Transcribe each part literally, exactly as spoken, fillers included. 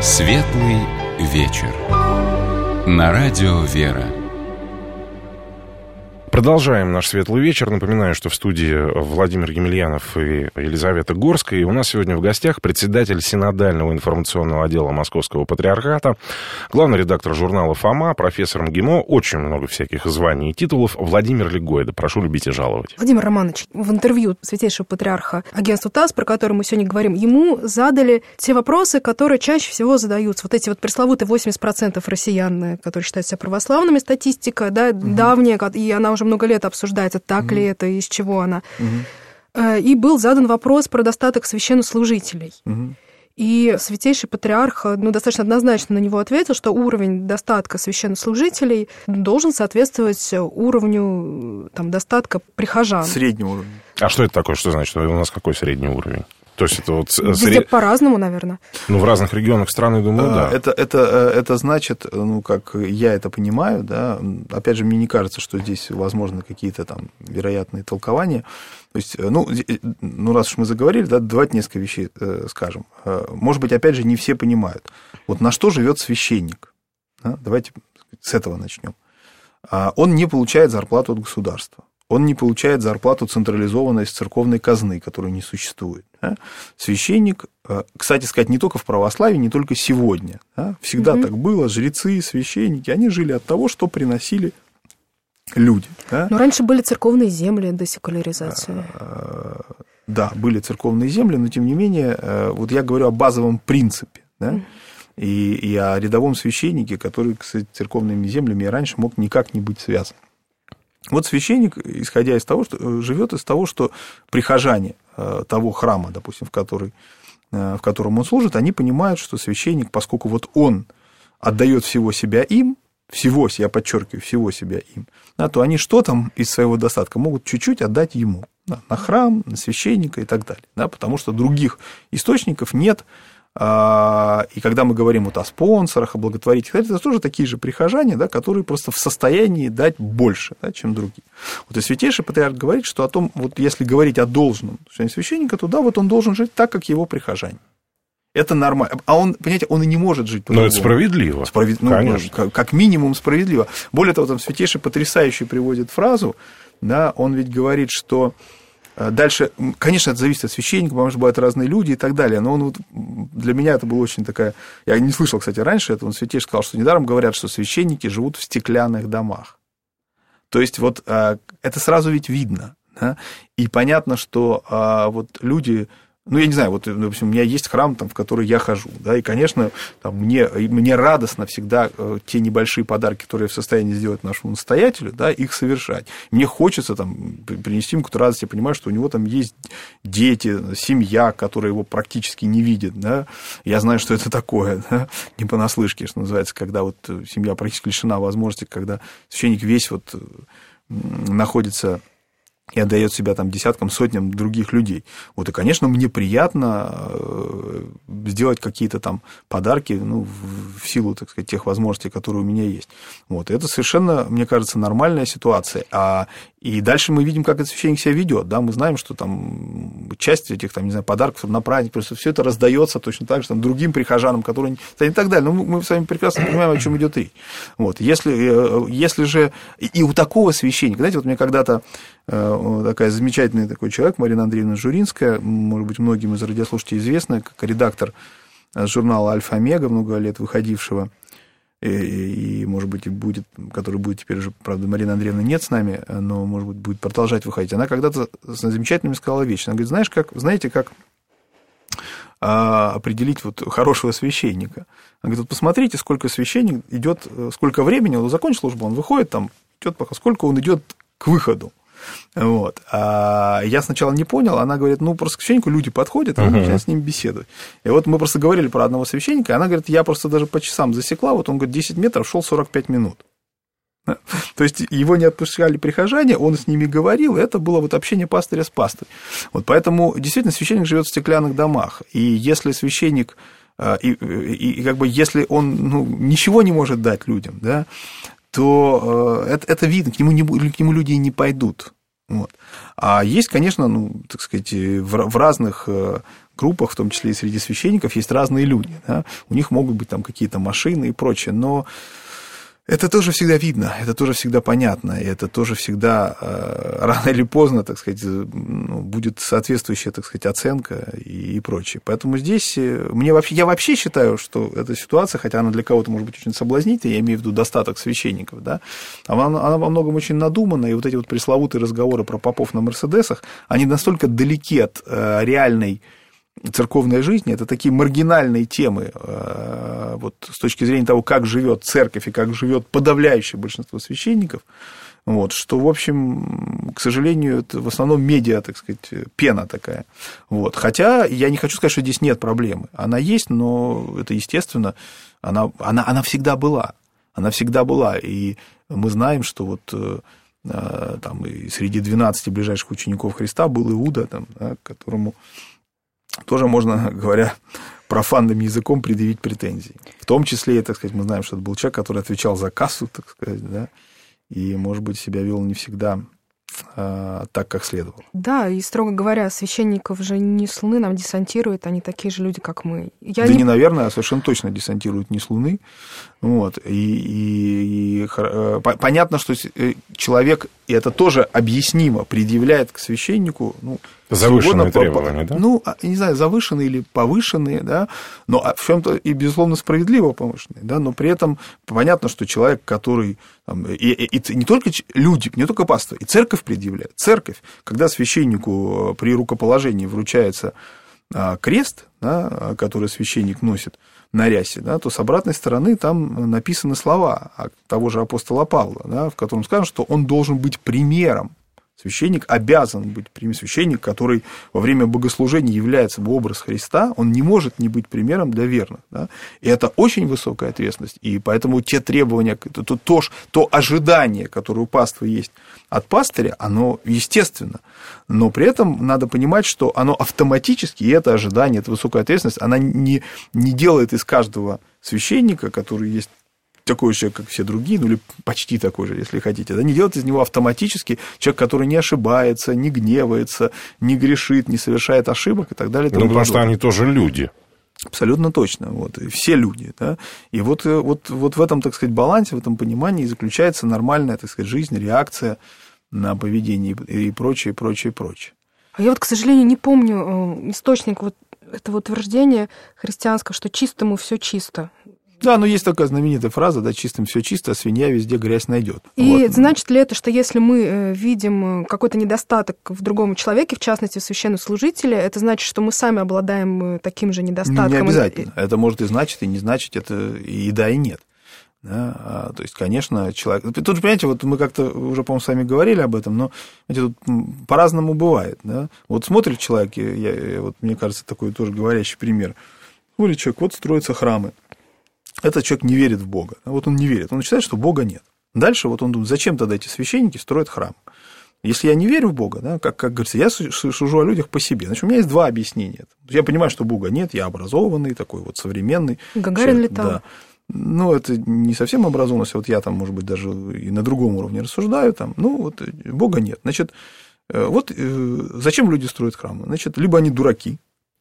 Светлый вечер. На радио «Вера». Продолжаем наш светлый вечер. Напоминаю, что в студии Владимир Емельянов и Елизавета Горская. И у нас сегодня в гостях председатель Синодального информационного отдела Московского Патриархата, главный редактор журнала «Фома», профессор МГИМО, очень много всяких званий и титулов, Владимир Легойда. Прошу любить и жаловать. Владимир Романович, в интервью святейшего патриарха агентству ТАСС, про который мы сегодня говорим, ему задали те вопросы, которые чаще всего задаются. Вот эти вот пресловутые восемьдесят процентов россиян, которые считают себя православными, статистика, да, угу. давняя, и она уже много лет обсуждается, так mm-hmm. ли это, из чего она. Mm-hmm. И был задан вопрос про достаток священнослужителей. Mm-hmm. И святейший патриарх ну, достаточно однозначно на него ответил, что уровень достатка священнослужителей должен соответствовать уровню там, достатка прихожан. Среднего уровня. А что это такое? Что значит? У нас какой средний уровень? То есть это вот... Везде сред... по-разному, наверное. Ну, в разных регионах страны, думаю, да. Это, это, это значит, ну, как я это понимаю, да, опять же, мне не кажется, что здесь возможны какие-то там вероятные толкования. То есть, ну, ну раз уж мы заговорили, да, давайте несколько вещей скажем. Может быть, опять же, не все понимают. Вот на что живет священник? Да? Давайте с этого начнем. Он не получает зарплату от государства. Он не получает зарплату централизованно из церковной казны, которой не существует. Да? Священник, кстати сказать, не только в православии, не только сегодня. Да? Всегда угу. так было. Жрецы, священники, они жили от того, что приносили люди. Да? Но раньше были церковные земли до секуляризации. Да, были церковные земли, но тем не менее, вот я говорю о базовом принципе. Да? Угу. И, и о рядовом священнике, который с церковными землями раньше мог никак не быть связан. Вот священник, исходя из того, что живет из того, что прихожане того храма, допустим, в, который, в котором он служит, они понимают, что священник, поскольку вот он отдает всего себя им, всего, я подчеркиваю, всего себя им, да, то они что-то из своего достатка могут чуть-чуть отдать ему, да, на храм, на священника и так далее, да, потому что других источников нет. И когда мы говорим вот о спонсорах, о благотворителях, это тоже такие же прихожане, да, которые просто в состоянии дать больше, да, чем другие. Вот и святейший патриарх говорит, что о том, вот если говорить о должном священника, то да, вот он должен жить так, как его прихожане. Это нормально. А он, понимаете, он и не может жить по-другому. Но это справедливо. Справед... Конечно. Ну, как минимум справедливо. Более того, там святейший потрясающий приводит фразу, да, он ведь говорит, что дальше, конечно, это зависит от священника, потому что бывают разные люди и так далее, но он вот, для меня это было очень такая... Я не слышал, кстати, раньше этого, он святейший сказал, что недаром говорят, что священники живут в стеклянных домах. То есть вот это сразу ведь видно, да? И понятно, что вот люди... Ну, я не знаю, вот, допустим, у меня есть храм, там, в который я хожу, да, и, конечно, там, мне, мне радостно всегда те небольшие подарки, которые я в состоянии сделать нашему настоятелю, да, их совершать. Мне хочется там принести ему какую-то радость, я понимаю, что у него там есть дети, семья, которая его практически не видит, да, я знаю, что это такое, да? Не понаслышке, что называется, когда вот семья практически лишена возможности, когда священник весь вот находится... и отдает себя там десяткам, сотням других людей. Вот, и, конечно, мне приятно сделать какие-то там подарки, ну, в силу, так сказать, тех возможностей, которые у меня есть. Вот, и это совершенно, мне кажется, нормальная ситуация. А, и дальше мы видим, как этот священник себя ведет, да, мы знаем, что там часть этих, там, не знаю, подарков на праздник, просто все это раздается точно так же там, другим прихожанам, которые... и так далее. Но мы с вами прекрасно понимаем, о чем идет речь. Вот, если, если же... И у такого священника, знаете, вот мне когда-то такая замечательный такой человек, Марина Андреевна Журинская, может быть, многим из радиослушателей известна, как редактор журнала «Альфа-Омега», много лет выходившего, и, и, может быть, и будет, который будет теперь уже, правда, Марина Андреевна нет с нами, но, может быть, будет продолжать выходить. Она когда-то замечательно мне сказала вещь. Она говорит, знаешь, как, знаете, как а, определить вот хорошего священника? Она говорит, вот посмотрите, сколько священник идет, сколько времени, он закончил службу, он выходит там, идет пока, сколько он идет к выходу. Вот. А я сначала не понял, она говорит, ну, просто к священнику люди подходят, а он начинает с ним беседовать. И вот мы просто говорили про одного священника, и она говорит, я просто даже по часам засекла, вот он, говорит, десять метров шел сорок пять минут. То есть его не отпускали прихожане, он с ними говорил, и это было вот общение пастыря с пастырем. Вот поэтому действительно священник живет в стеклянных домах, и если священник, и, и, и как бы если он ну, ничего не может дать людям, да, то это, это видно, к нему, не, к нему люди не пойдут. Вот. А есть, конечно, ну, так сказать, в, в разных группах, в том числе и среди священников, есть разные люди. Да? У них могут быть там какие-то машины и прочее, но это тоже всегда видно, это тоже всегда понятно, и это тоже всегда э, рано или поздно, так сказать, ну, будет соответствующая, так сказать, оценка и, и прочее. Поэтому здесь мне вообще, я вообще считаю, что эта ситуация, хотя она для кого-то может быть очень соблазнительной, я имею в виду достаток священников, да, она, она во многом очень надумана, и вот эти вот пресловутые разговоры про попов на мерседесах, они настолько далеки от э, реальной церковной жизни, это такие маргинальные темы вот, с точки зрения того, как живет церковь и как живет подавляющее большинство священников, вот, что, в общем, к сожалению, это в основном медиа, так сказать, пена такая. Вот. Хотя я не хочу сказать, что здесь нет проблемы. Она есть, но это, естественно, она, она, она всегда была. Она всегда была. И мы знаем, что вот там и среди двенадцати ближайших учеников Христа был Иуда, там, да, которому тоже можно, говоря профанным языком, предъявить претензии. В том числе, так сказать, мы знаем, что это был человек, который отвечал за кассу, так сказать, да, и, может быть, себя вел не всегда а, так, как следовало. Да, и, строго говоря, священников же не с Луны нам десантируют, они такие же люди, как мы. Я да не... не, наверное, а совершенно точно десантируют не с Луны. Вот, и, и, и понятно, что человек, и это тоже объяснимо, предъявляет к священнику, ну, завышенные требования, да? Ну, не знаю, завышенные или повышенные, да, но в чем-то и, безусловно, справедливо повышенные, да, но при этом понятно, что человек, который, там, и, и, и не только люди, не только пастор, и церковь предъявляет. Церковь, когда священнику при рукоположении вручается крест, да, который священник носит на рясе, да, то с обратной стороны там написаны слова того же апостола Павла, да, в котором сказано, что он должен быть примером. Священник обязан быть примером. Священник, который во время богослужения является собой образ Христа, он не может не быть примером для верных. Да? И это очень высокая ответственность. И поэтому те требования, то, то, то, то ожидание, которое у паствы есть от пастыря, оно естественно. Но при этом надо понимать, что оно автоматически, и это ожидание, эта высокая ответственность, она не, не делает из каждого священника, который есть такой же человек, как все другие, ну или почти такой же, если хотите, да, не делать из него автоматически человек, который не ошибается, не гневается, не грешит, не совершает ошибок и так далее. Ну, потому что они тоже люди. Абсолютно точно. Вот, и все люди. Да? И вот, вот, вот в этом, так сказать, балансе, в этом понимании заключается нормальная, так сказать, жизнь, реакция на поведение и прочее, и прочее, и прочее. А я вот, к сожалению, не помню источник вот этого утверждения христианского, что чистому все чисто. Да, но есть такая знаменитая фраза, да, чистым все чисто, а свинья везде грязь найдет. И вот. Значит ли это, что если мы видим какой-то недостаток в другом человеке, в частности, в священнослужителе, это значит, что мы сами обладаем таким же недостатком? Не обязательно. Это может и значить, и не значить, это и да, и нет. Да? А, то есть, конечно, человек... Тут же, понимаете, вот мы как-то уже, по-моему, с вами говорили об этом, но знаете, тут по-разному бывает. Да? Вот смотрит человек, я, я, вот, мне кажется, такой тоже говорящий пример. Смотрит человек, вот строятся храмы. Этот человек не верит в Бога. Вот он не верит. Он считает, что Бога нет. Дальше вот он думает, зачем тогда эти священники строят храм? Если я не верю в Бога, да, как, как говорится, я сужу о людях по себе. Значит, у меня есть два объяснения. Я понимаю, что Бога нет, я образованный, такой вот современный. Гагарин летал. Да. Ну, это не совсем образованность. Вот я там, может быть, даже и на другом уровне рассуждаю. Там, ну, вот Бога нет. Значит, вот зачем люди строят храмы? Значит, либо они дураки,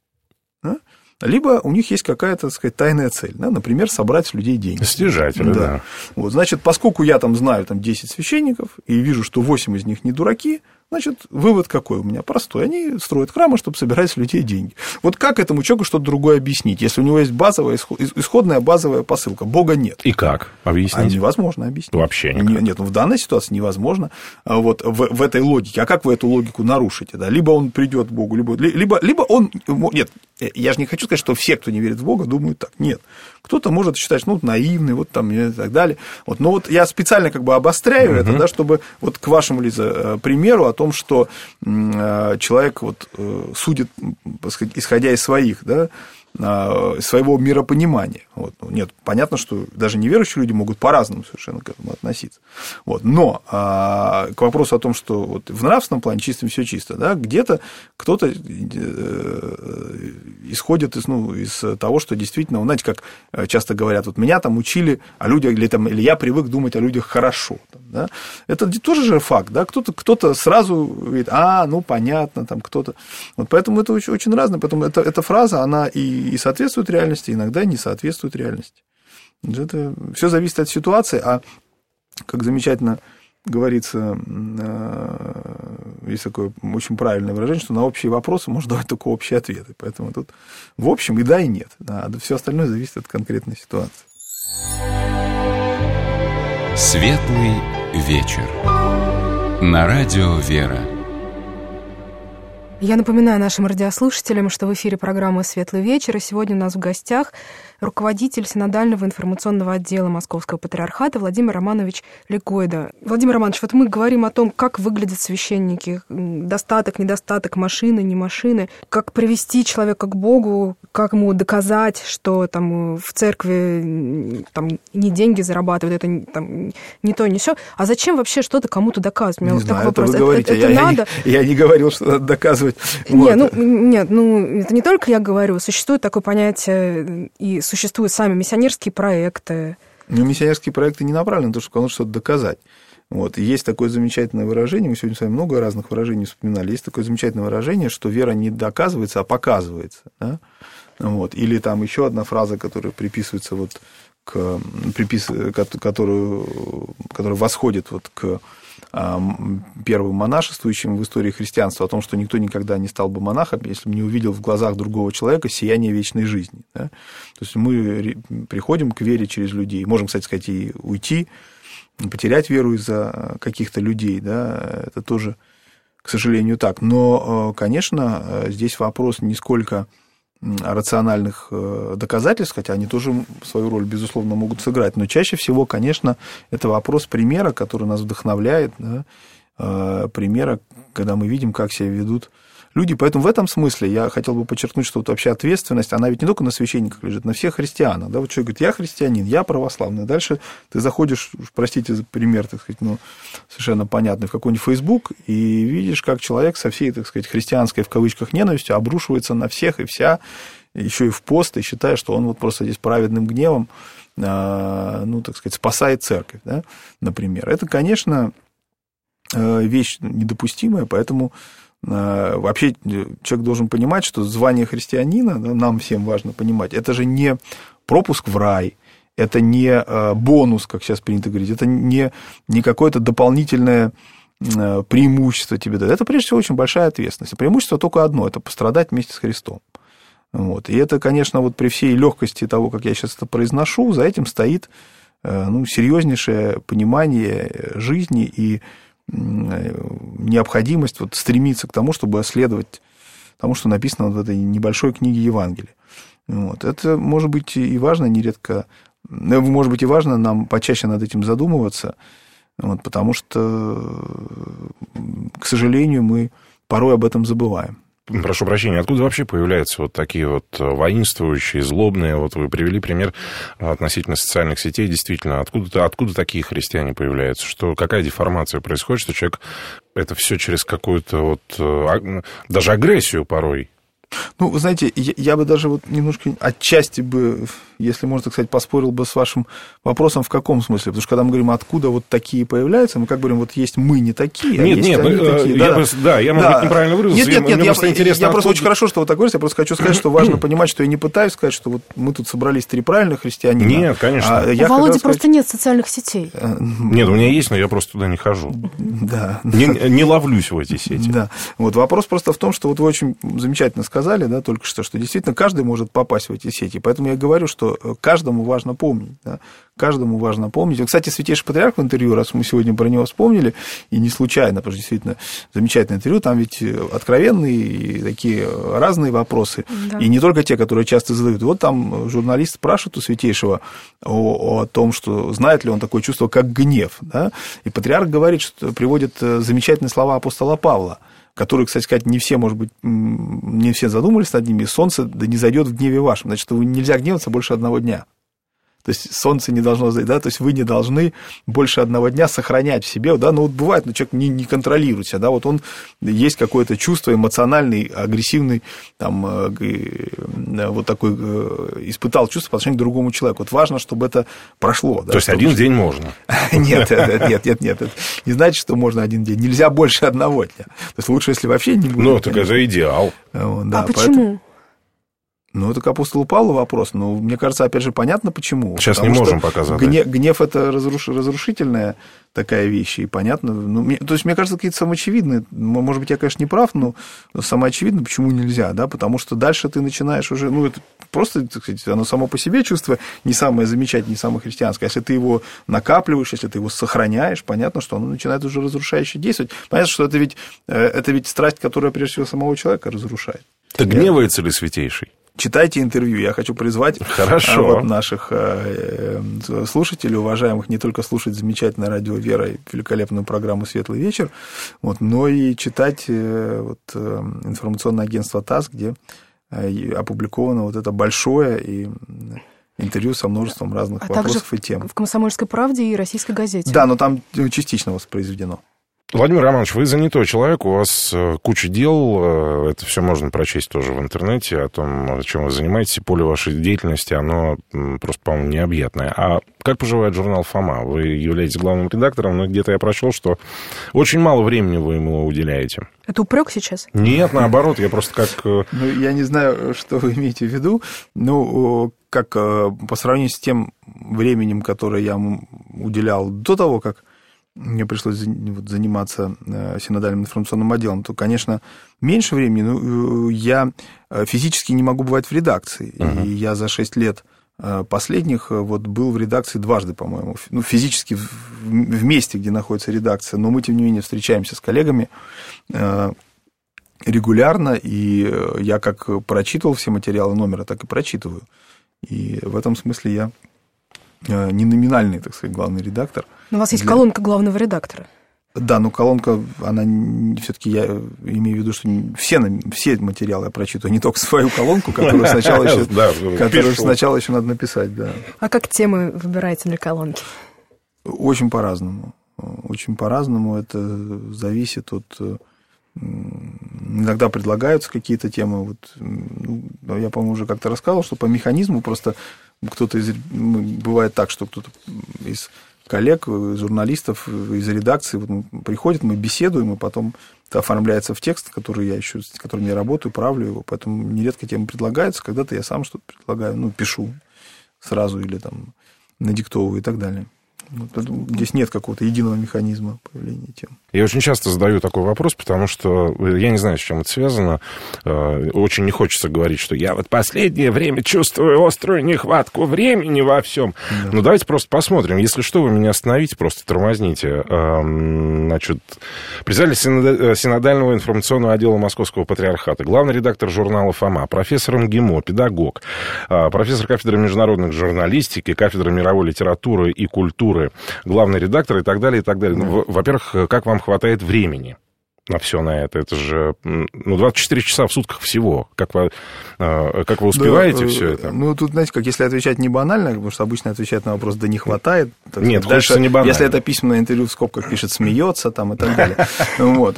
да? Либо у них есть какая-то, так сказать, тайная цель, да? Например, собрать с людей деньги. Стяжатели, да. да. Вот, значит, поскольку я там знаю там, десять священников и вижу, что восемь из них не дураки, значит, вывод какой у меня? Простой. Они строят храмы, чтобы собирать с людей деньги. Вот как этому человеку что-то другое объяснить, если у него есть базовая, исходная базовая посылка? Бога нет. И как объяснить? А невозможно объяснить. Вообще никак. Нет, ну, в данной ситуации невозможно. Вот в, в этой логике. А как вы эту логику нарушите? Да? Либо он придет к Богу, либо, либо, либо он... Нет, я же не хочу сказать, что все, кто не верит в Бога, думают так. Нет. Кто-то может считать, ну, наивный, вот там и так далее. Вот, но вот я специально как бы обостряю uh-huh. это, да, чтобы вот к вашему, Лиза, примеру о том, что человек вот судит, так сказать, исходя из своих, да, своего миропонимания. Вот. Нет, понятно, что даже неверующие люди могут по-разному совершенно к этому относиться. Вот. Но а, к вопросу о том, что вот в нравственном плане чистым все чисто, да, где-то кто-то исходит из, ну, из того, что действительно, вы знаете, как часто говорят, вот меня там учили о людях, или, там, или я привык думать о людях хорошо. Там, да? Это тоже же факт, да, кто-то, кто-то сразу говорит, а, ну, понятно, там кто-то. Вот поэтому это очень, очень разное, поэтому это, эта фраза, она и и соответствует реальности, иногда не соответствует реальности. Это все зависит от ситуации, а, как замечательно говорится, есть такое очень правильное выражение, что на общие вопросы можно давать только общие ответы. Поэтому тут в общем и да, и нет. А все остальное зависит от конкретной ситуации. Светлый вечер. На радио «Вера». Я напоминаю нашим радиослушателям, что в эфире программы «Светлый вечер», и сегодня у нас в гостях руководитель Синодального информационного отдела Московского Патриархата Владимир Романович Легойда. Владимир Романович, вот мы говорим о том, как выглядят священники, достаток, недостаток, машины, не машины, как привести человека к Богу, как ему доказать, что там в церкви там, не деньги зарабатывают, это там, не то, не сё. А зачем вообще что-то кому-то доказывать? У меня не вот знаю, такой это вопрос. вы говорите, это, это я, надо? Я, я не говорил, что надо доказывать. Не, вот. ну, нет, ну, это не только я говорю. Существует такое понятие, и существуют сами миссионерские проекты. Ну, миссионерские проекты не направлены на то, чтобы кому-то что-то доказать. Вот. И есть такое замечательное выражение, мы сегодня с вами много разных выражений вспоминали, есть такое замечательное выражение, что вера не доказывается, а показывается. Да? Вот. Или там еще одна фраза, которая приписывается вот к, припис, которую, которая восходит вот к первым монашествующим в истории христианства, о том, что никто никогда не стал бы монахом, если бы не увидел в глазах другого человека сияние вечной жизни. Да? То есть мы приходим к вере через людей. Можем, кстати сказать, и уйти, потерять веру из-за каких-то людей. Да? Это тоже, к сожалению, так. Но, конечно, здесь вопрос не сколько рациональных доказательств, хотя они тоже свою роль, безусловно, могут сыграть. Но чаще всего, конечно, это вопрос примера, который нас вдохновляет, да, примера, когда мы видим, как себя ведут люди. Поэтому в этом смысле я хотел бы подчеркнуть, что вот вообще ответственность, она ведь не только на священниках лежит, на всех христианах. Да? Вот человек говорит, я христианин, я православный. Дальше ты заходишь, простите за пример, так сказать, ну, совершенно понятный, в какой-нибудь Facebook, и видишь, как человек со всей, так сказать, христианской, в кавычках, ненавистью обрушивается на всех и вся, еще и в пост, и считая, что он вот просто здесь праведным гневом, ну, так сказать, спасает церковь, да, например. Это, конечно, вещь недопустимая, поэтому вообще человек должен понимать, что звание христианина, да, нам всем важно понимать, это же не пропуск в рай, это не бонус, как сейчас принято говорить, это не, не какое-то дополнительное преимущество тебе дает. Это, прежде всего, очень большая ответственность. Преимущество только одно – это пострадать вместе с Христом. Вот. И это, конечно, вот при всей легкости того, как я сейчас это произношу, за этим стоит ну, серьезнейшее понимание жизни и необходимость вот стремиться к тому, чтобы следовать тому, что написано в этой небольшой книге Евангелия. Вот. Это может быть и важно, нередко, может быть и важно нам почаще над этим задумываться, вот, потому что, к сожалению, мы порой об этом забываем. Прошу прощения, откуда вообще появляются вот такие вот воинствующие, злобные? Вот вы привели пример относительно социальных сетей. Действительно, откуда, откуда такие христиане появляются? Что, какая деформация происходит, что человек это все через какую-то вот даже агрессию порой? Ну, вы знаете, я, я бы даже вот немножко отчасти бы, если можно так сказать, поспорил бы с вашим вопросом, в каком смысле? Потому что когда мы говорим, откуда вот такие появляются, мы как говорим, вот есть мы не такие, а нет, есть нет, они ну, такие. Я да, просто, да, я, может да. быть, неправильно выразился. Нет, нет, нет, мне я, просто, я, интересно, я просто откуда... очень хорошо, что вы так говорите, я просто хочу сказать, что важно понимать, что я не пытаюсь сказать, что вот мы тут собрались три правильных христианина. Нет, конечно. А у Володи просто сказать... нет социальных сетей. Нет, у меня есть, но я просто туда не хожу. Да. Не, не ловлюсь в эти сети. Да. Вот вопрос просто в том, что вот вы очень замечательно сказали, да, только что, что действительно каждый может попасть в эти сети. Поэтому я говорю, что каждому важно помнить. Да? Каждому важно помнить. Кстати, Святейший Патриарх в интервью, раз мы сегодня про него вспомнили, и не случайно, потому что действительно замечательное интервью, там ведь откровенные и такие разные вопросы. Да. И не только те, которые часто задают. Вот там журналист спрашивает у Святейшего о, о том, что знает ли он такое чувство, как гнев. Да? И Патриарх говорит, что приводит замечательные слова апостола Павла. которые, кстати сказать, не все, может быть, не все задумались над ними, солнце да не зайдет в гневе вашем. Значит, нельзя гневаться больше одного дня. То есть солнце не должно зайти, да, то есть вы не должны больше одного дня сохранять в себе, да, ну вот бывает, ну человек не, не контролирует себя, да, вот он, есть какое-то чувство эмоциональный, агрессивный, там, э, вот такой, э, испытал чувство по отношению к другому человеку, вот важно, чтобы это прошло. Да, то есть один день можно? Нет, нет, нет, нет, это не значит, что можно один день, нельзя больше одного дня, то есть лучше, если вообще не будет. Ну, так это идеал. А почему? Ну, это к апостолу Павлу вопрос, но мне кажется, опять же, понятно, почему. Сейчас Потому не можем пока задать. Гнев, гнев – это разруш, разрушительная такая вещь, и понятно. Ну, мне, то есть, мне кажется, какие-то самоочевидные, может быть, я, конечно, не прав, но самоочевидно, почему нельзя, да, потому что дальше ты начинаешь уже, ну, это просто, так сказать, оно само по себе чувство не самое замечательное, не самое христианское. Если ты его накапливаешь, если ты его сохраняешь, понятно, что оно начинает уже разрушающе действовать. Понятно, что это ведь, это ведь страсть, которая, прежде всего, самого человека разрушает. Так гневается ли Святейший? Читайте интервью. Я хочу призвать Хорошо. Вот наших слушателей, уважаемых, не только слушать замечательное радио «Вера» и великолепную программу «Светлый вечер», вот, но и читать вот, информационное агентство ТАСС, где опубликовано вот это большое и интервью со множеством разных а вопросов также и тем. В «Комсомольской правде» и «Российской газете». Да, но там частично воспроизведено. Владимир Романович, вы занятой человек, у вас куча дел, это все можно прочесть тоже в интернете, о том, чем вы занимаетесь, и поле вашей деятельности, оно просто, по-моему, необъятное. А как поживает журнал «Фома»? Вы являетесь главным редактором, но где-то я прочел, что очень мало времени вы ему уделяете. Это упрек сейчас? Нет, наоборот, я просто как... Ну, я не знаю, что вы имеете в виду, но как по сравнению с тем временем, которое я уделял до того, как мне пришлось заниматься синодальным информационным отделом, то, конечно, меньше времени, но я физически не могу бывать в редакции. Uh-huh. И я за шесть лет последних вот был в редакции дважды, по-моему. Ну, физически в месте, где находится редакция. Но мы, тем не менее, встречаемся с коллегами регулярно, и я как прочитывал все материалы номера, так и прочитываю. И в этом смысле я не номинальный, так сказать, главный редактор. Но у вас есть для... колонка главного редактора. Да, но колонка, она все-таки, я имею в виду, что все, все материалы я прочитываю, не только свою колонку, которую сначала еще, которую сначала еще надо написать. Да. А как темы выбираете для колонки? Очень по-разному. Очень по-разному. Это зависит от... Иногда предлагаются какие-то темы. Вот, ну, я, по-моему, уже как-то рассказывал, что по механизму просто кто-то из... Бывает так, что кто-то из коллег, журналистов из редакции вот, приходит, мы беседуем, и потом это оформляется в текст, который я еще, с которым я работаю, правлю его. Поэтому нередко темы предлагаются. Когда-то я сам что-то предлагаю, ну, пишу сразу или там надиктовываю и так далее. Вот, здесь нет какого-то единого механизма появления тем. Я очень часто задаю такой вопрос, потому что я не знаю, с чем это связано. Очень не хочется говорить, что я вот последнее время чувствую острую нехватку времени во всем. Да. Ну, давайте просто посмотрим. Если что, вы меня остановите, просто тормозните. Значит, председатель синодального информационного отдела Московского патриархата, главный редактор журнала «Фома», профессор МГИМО, педагог, профессор кафедры международной журналистики, кафедры мировой литературы и культуры, главный редактор и так далее, и так далее. Ну, во-первых, как вам хватает времени на все на это? Это же ну, двадцать четыре часа в сутках всего. Как вы, как вы успеваете да, все это? Ну, тут, знаете, как если отвечать не банально, потому что обычно отвечать на вопрос «да не хватает». Нет, хочется не банально. Если это письменное интервью в скобках пишет «смеется» там и так далее. Вот.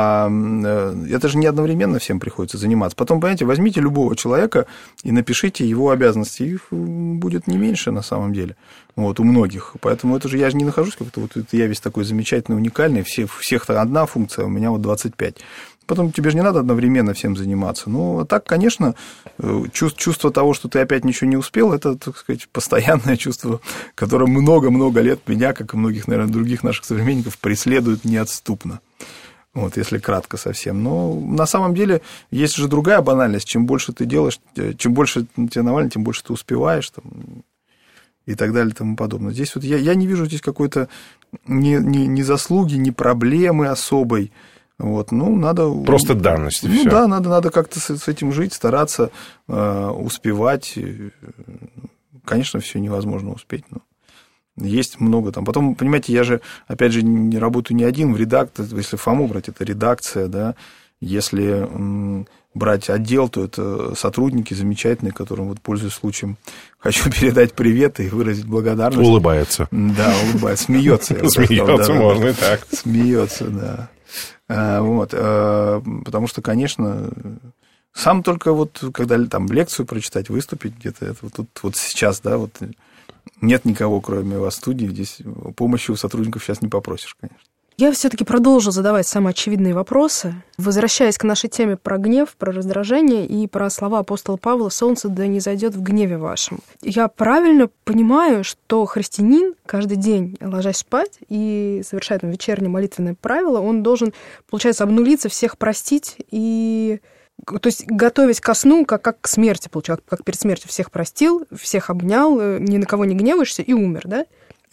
Это же не одновременно всем приходится заниматься. Потом, понимаете, возьмите любого человека и напишите его обязанности. Их будет не меньше на самом деле. Вот, у многих. Поэтому это же я же не нахожусь как-то, вот я весь такой замечательный, уникальный, все, всех одна функция, у меня вот двадцать пять. Потом тебе же не надо одновременно всем заниматься. Ну, так, конечно, чувство того, что ты опять ничего не успел, это, так сказать, постоянное чувство, которое много-много лет меня, как и многих, наверное, других наших современников, преследует неотступно. Вот, если кратко совсем. Но на самом деле есть же другая банальность. Чем больше ты делаешь, чем больше тебе Навальный, тем больше ты успеваешь, там, и так далее и тому подобное. Здесь вот я, я не вижу здесь какой-то ни, ни, ни заслуги, ни проблемы особой. Вот, ну, надо... Просто данность. Ну, всё. Да, надо, надо как-то с, с этим жить, стараться э, успевать. Конечно, все невозможно успеть, но есть много там. Потом, понимаете, я же, опять же, не работаю не один в редакции. Если Фому брать, это редакция, да, Если брать отдел, то это сотрудники замечательные, которым, вот, пользуясь случаем, хочу передать привет и выразить благодарность. Улыбается. Да, улыбается, смеется. Смеется, можно и так. Смеется, да. Вот, потому что, конечно, сам только вот, когда там лекцию прочитать, выступить где-то, это вот тут вот сейчас, да, вот нет никого, кроме вас в студии, здесь помощи у сотрудников сейчас не попросишь, конечно. Я все-таки продолжу задавать самые очевидные вопросы, возвращаясь к нашей теме про гнев, про раздражение и про слова апостола Павла «Солнце да не зайдет в гневе вашем». Я правильно понимаю, что христианин каждый день, ложась спать и совершая там вечернее молитвенное правило, он должен, получается, обнулиться, всех простить и... То есть готовясь ко сну, как, как к смерти, получается, как перед смертью всех простил, всех обнял, ни на кого не гневаешься и умер, да?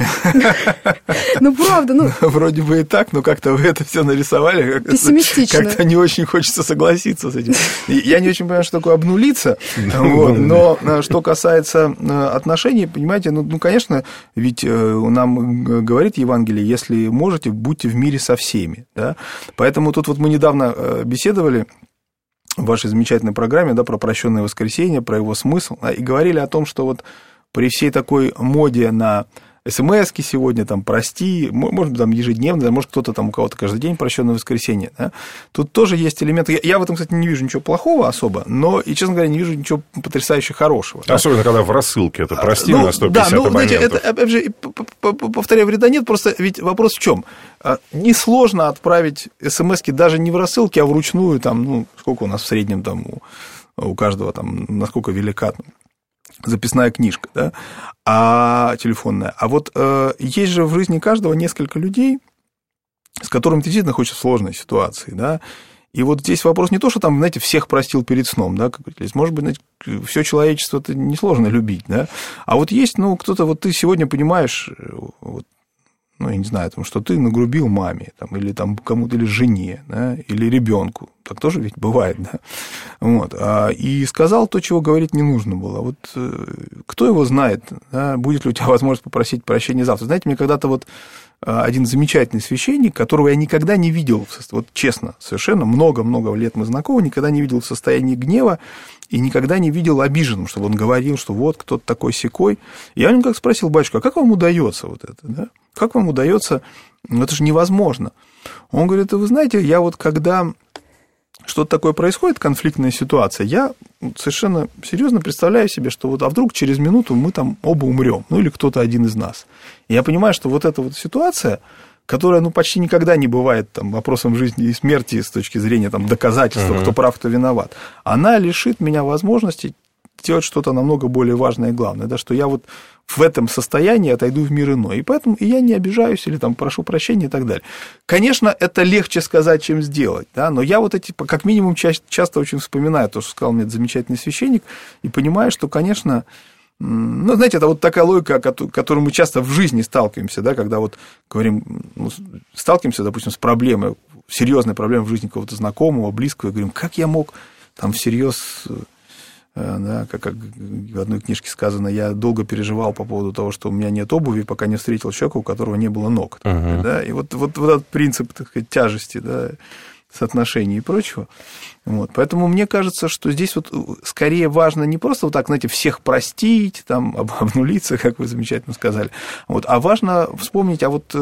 Ну, правда, ну... Вроде бы и так, но как-то вы это все нарисовали. Пессимистично. Как-то не очень хочется согласиться с этим. Я не очень понимаю, что такое обнулиться, вот, но что касается отношений, понимаете, ну, ну, конечно, ведь нам говорит Евангелие, если можете, будьте в мире со всеми, да? Поэтому тут вот мы недавно беседовали в вашей замечательной программе, да, про прощенное воскресенье, про его смысл, да, и говорили о том, что вот при всей такой моде на смс-ки сегодня, там, прости, может быть, там, ежедневно, может, кто-то там, у кого-то каждый день прощенное воскресенье, да? Тут тоже есть элементы, я, я в этом, кстати, не вижу ничего плохого особо, но, и, честно говоря, не вижу ничего потрясающе хорошего. Особенно, да? Когда в рассылке это прости ну, на сто пятьдесят да, ну, абонентов. Знаете, это, опять же, повторяю, вреда нет, просто ведь вопрос в чем? Несложно отправить смс-ки даже не в рассылке, а вручную, там, ну, сколько у нас в среднем там у, у каждого, там, насколько велика записная книжка, да, а телефонная. А вот э, есть же в жизни каждого несколько людей, с которыми ты действительно находишься в сложной ситуации, да, и вот здесь вопрос не то, что там, знаете, всех простил перед сном, да, как говорится, может быть, знаете, все человечество это несложно любить, да, а вот есть, ну, кто-то, вот ты сегодня понимаешь, вот, ну, я не знаю, там, что ты нагрубил маме, там, или там кому-то, или жене, да, или ребенку, так тоже ведь бывает, да, вот, а, и сказал то, чего говорить не нужно было, вот кто его знает, да, будет ли у тебя возможность попросить прощения завтра. Знаете, мне когда-то вот один замечательный священник, которого я никогда не видел, вот честно, совершенно много-много лет мы знакомы, никогда не видел в состоянии гнева и никогда не видел обиженным, чтобы он говорил, что вот кто-то такой сякой. Я у него как спросил: батюшка, а как вам удается вот это, да? Как вам удается? Ну, это же невозможно. Он говорит: вы знаете, я вот когда что-то такое происходит, конфликтная ситуация, я совершенно серьезно представляю себе, что вот, а вдруг через минуту мы там оба умрем, ну или кто-то один из нас. И я понимаю, что вот эта вот ситуация, которая, ну, почти никогда не бывает там вопросом жизни и смерти с точки зрения там доказательства, uh-huh. кто прав, кто виноват, она лишит меня возможности делать что-то намного более важное и главное, да, что я вот в этом состоянии отойду в мир иной, и поэтому и я не обижаюсь или там прошу прощения и так далее. Конечно, это легче сказать, чем сделать, да, но я вот эти, как минимум, ча- часто очень вспоминаю то, что сказал мне этот замечательный священник, и понимаю, что, конечно, ну, знаете, это вот такая логика, которой мы часто в жизни сталкиваемся, да, когда вот говорим, ну, сталкиваемся, допустим, с проблемой, серьезной проблемой в жизни какого-то знакомого, близкого, и говорим, как я мог там всерьез... Да, как, как в одной книжке сказано, я долго переживал по поводу того, что у меня нет обуви, пока не встретил человека, у которого не было ног. Uh-huh. Да, и вот, вот, вот этот принцип, так сказать, тяжести, да, соотношений и прочего. Вот. Поэтому мне кажется, что здесь вот скорее важно не просто вот так, знаете, всех простить, там, обнулиться, как вы замечательно сказали, вот, а важно вспомнить, а вот...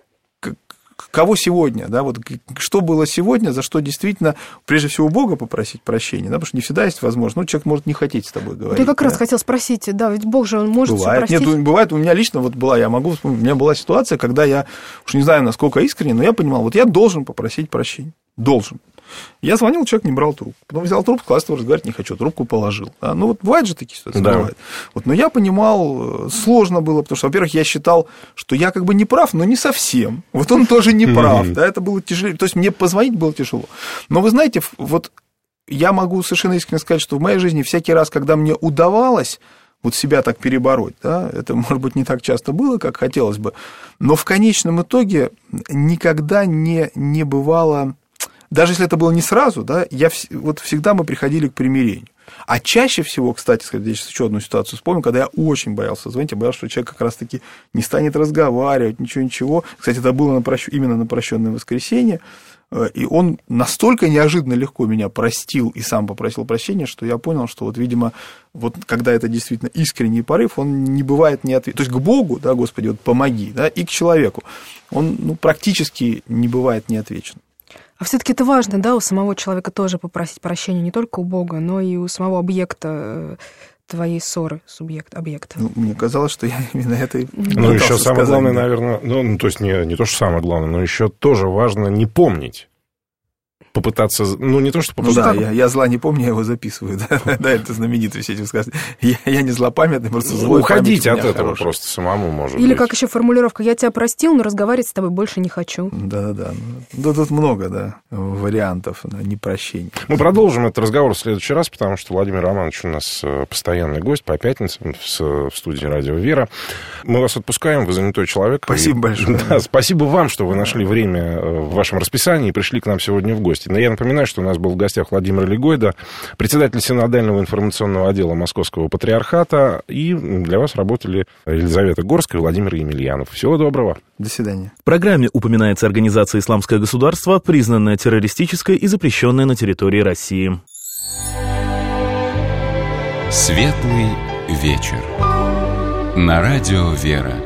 Кого сегодня, да, вот что было сегодня, за что действительно, прежде всего, Бога попросить прощения, да, потому что не всегда есть возможность, ну, человек может не хотеть с тобой говорить. Я как да. раз хотел спросить, да, ведь Бог же, он может бывает. все простить. Нет, бывает, у меня лично вот была, я могу вспомнить, у меня была ситуация, когда я, уж не знаю, насколько искренне, но я понимал, вот я должен попросить прощения, должен. Я звонил, человек не брал трубку. Потом взял трубку, сказал, что разговаривать не хочу, трубку положил. Да? Ну, вот бывают же такие ситуации, да. бывает. Вот, но я понимал, сложно было, потому что, во-первых, я считал, что я как бы не прав, но не совсем. Вот он тоже не прав, да, это было тяжело. То есть мне позвонить было тяжело. Но вы знаете, вот я могу совершенно искренне сказать, что в моей жизни всякий раз, когда мне удавалось вот себя так перебороть, да, это, может быть, не так часто было, как хотелось бы, но в конечном итоге никогда не, не бывало... Даже если это было не сразу, да, я, вот всегда мы приходили к примирению. А чаще всего, кстати, я сейчас еще одну ситуацию вспомню, когда я очень боялся звонить, я боялся, что человек как раз-таки не станет разговаривать, ничего-ничего. Кстати, это было на прощ... именно на прощенное воскресенье. И он настолько неожиданно легко меня простил и сам попросил прощения, что я понял, что вот, видимо, вот когда это действительно искренний порыв, он не бывает не ответ. То есть к Богу, да, Господи, вот помоги, да, и к человеку он, ну, практически не бывает не отвечен. А все-таки это важно, да, у самого человека тоже попросить прощения не только у Бога, но и у самого объекта твоей ссоры, субъект, объекта. Ну, мне казалось, что я именно это и Ну, еще самое сказать, главное, да. наверное, ну, ну, то есть не, не то, что самое главное, но еще тоже важно не помнить. Попытаться, ну, не то, что Ну попытаться... да, я, я зла не помню, я его записываю. Да, да, это знаменитые все эти сказки. Я, я не злопамятный, просто злой. Уходить от этого хорошая. просто самому, может Или быть. как еще формулировка «я тебя простил, но разговаривать с тобой больше не хочу». Да-да-да. Ну, тут много, да, вариантов да, непрощения. Мы продолжим этот разговор в следующий раз, потому что Владимир Романович у нас постоянный гость по пятницам в студии «Радио Вера». Мы вас отпускаем, вы занятой человек. Спасибо и... большое. Да, спасибо вам, что вы нашли время в вашем расписании и пришли к нам сегодня в гости. Но я напоминаю, что у нас был в гостях Владимир Легойда, председатель Синодального информационного отдела Московского Патриархата, и для вас работали Елизавета Горская и Владимир Емельянов. Всего доброго. До свидания. В программе упоминается организация «Исламское государство», признанная террористической и запрещенная на территории России. Светлый вечер. На радио «Вера».